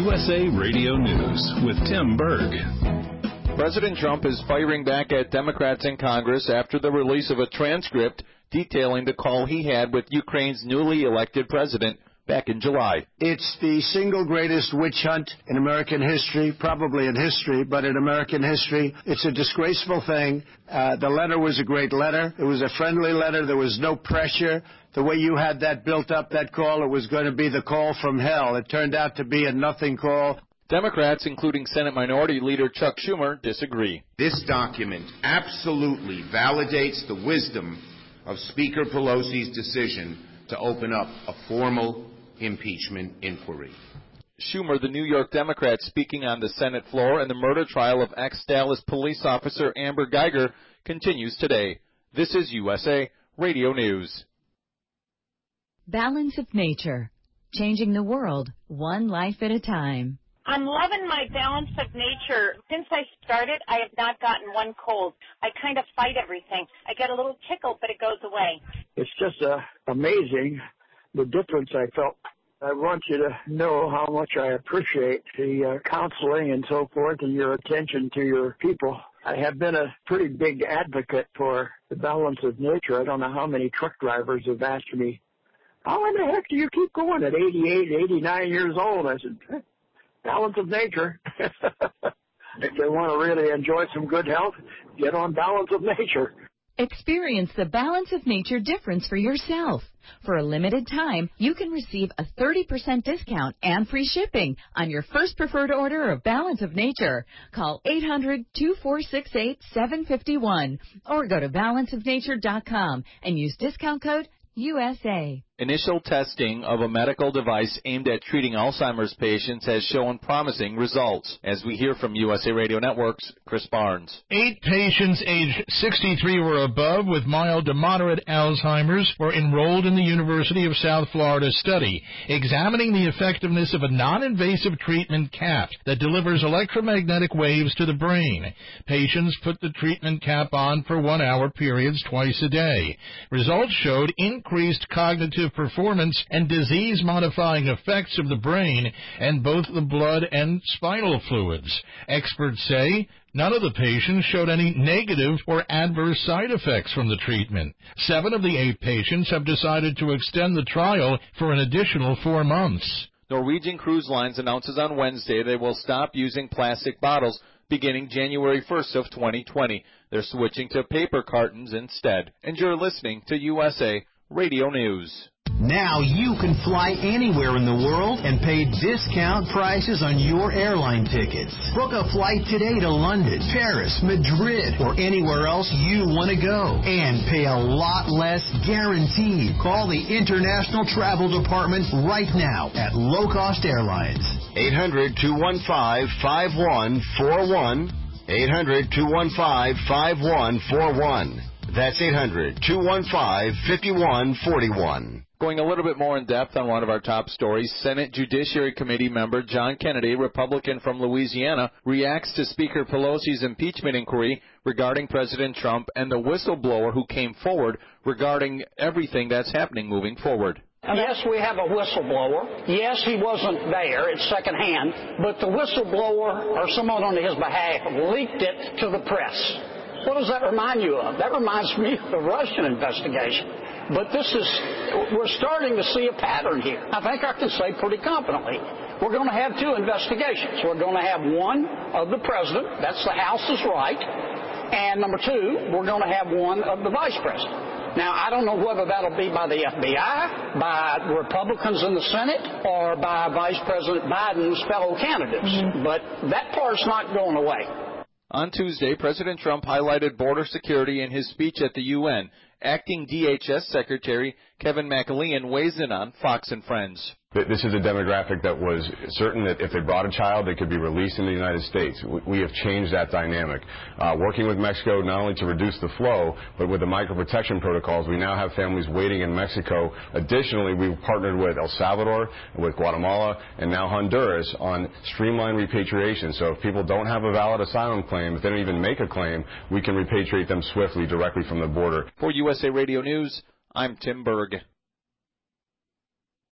USA Radio News with Tim Berg. President Trump is firing back at Democrats in Congress after the release of a transcript detailing the call he had with Ukraine's newly elected president back in July. It's the single greatest witch hunt in American history, probably in history, but in American history. It's a disgraceful thing. The letter was a great letter. It was a friendly letter. There was no pressure. The way you had that built up, that call, it was going to be the call from hell. It turned out to be a nothing call. Democrats, including Senate Minority Leader Chuck Schumer, disagree. This document absolutely validates the wisdom of Speaker Pelosi's decision to open up a formal impeachment inquiry. Schumer, the New York Democrat, speaking on the Senate floor, and the murder trial of ex-Dallas police officer Amber Geiger continues today. This is USA Radio News. Balance of Nature, changing the world one life at a time. I'm loving my Balance of Nature. Since I started, I have not gotten one cold. I kind of fight everything. I get a little tickle, but it goes away. It's just amazing the difference I felt. I want you to know how much I appreciate the counseling and so forth and your attention to your people. I have been a pretty big advocate for the Balance of Nature. I don't know how many truck drivers have asked me, how in the heck do you keep going at 88, 89 years old? I said, Balance of Nature. If they want to really enjoy some good health, get on Balance of Nature. Experience the Balance of Nature difference for yourself. For a limited time, you can receive a 30% discount and free shipping on your first preferred order of Balance of Nature. Call 800-2468-751 or go to balanceofnature.com and use discount code USA. Initial testing of a medical device aimed at treating Alzheimer's patients has shown promising results. As we hear from USA Radio Network's Chris Barnes. 8 patients aged 63 or above with mild to moderate Alzheimer's were enrolled in the University of South Florida study examining the effectiveness of a non-invasive treatment cap that delivers electromagnetic waves to the brain. Patients put the treatment cap on for 1-hour periods twice a day. Results showed increased cognitive performance and disease-modifying effects of the brain and both the blood and spinal fluids. Experts say none of the patients showed any negative or adverse side effects from the treatment. 7 of the 8 patients have decided to extend the trial for an additional 4 months. Norwegian Cruise Lines announces on Wednesday they will stop using plastic bottles beginning January 1st of 2020. They're switching to paper cartons instead. And you're listening to USA Radio News. Now you can fly anywhere in the world and pay discount prices on your airline tickets. Book a flight today to London, Paris, Madrid, or anywhere else you want to go. And pay a lot less guaranteed. Call the International Travel Department right now at Low Cost Airlines. 800-215-5141. 800-215-5141. That's 800-215-5141. Going a little bit more in depth on one of our top stories, Senate Judiciary Committee member John Kennedy, Republican from Louisiana, reacts to Speaker Pelosi's impeachment inquiry regarding President Trump and the whistleblower who came forward regarding everything that's happening moving forward. Yes, we have a whistleblower. Yes, he wasn't there. It's secondhand. But the whistleblower or someone on his behalf leaked it to the press. What does that remind you of? That reminds me of the Russian investigation. But we're starting to see a pattern here. I think I can say pretty confidently. We're going to have 2 investigations. We're going to have one of the president. That's the House's right. And number 2, we're going to have one of the vice president. Now, I don't know whether that'll be by the FBI, by Republicans in the Senate, or by Vice President Biden's fellow candidates. But that part's not going away. On Tuesday, President Trump highlighted border security in his speech at the UN. Acting DHS Secretary Kevin McAlean weighs in on Fox and Friends. This is a demographic that was certain that if they brought a child, they could be released in the United States. We have changed that dynamic. Working with Mexico not only to reduce the flow, but with the microprotection protocols, we now have families waiting in Mexico. Additionally, we've partnered with El Salvador, with Guatemala, and now Honduras on streamlined repatriation. So if people don't have a valid asylum claim, if they don't even make a claim, we can repatriate them swiftly directly from the border. For USA Radio News, I'm Tim Berg.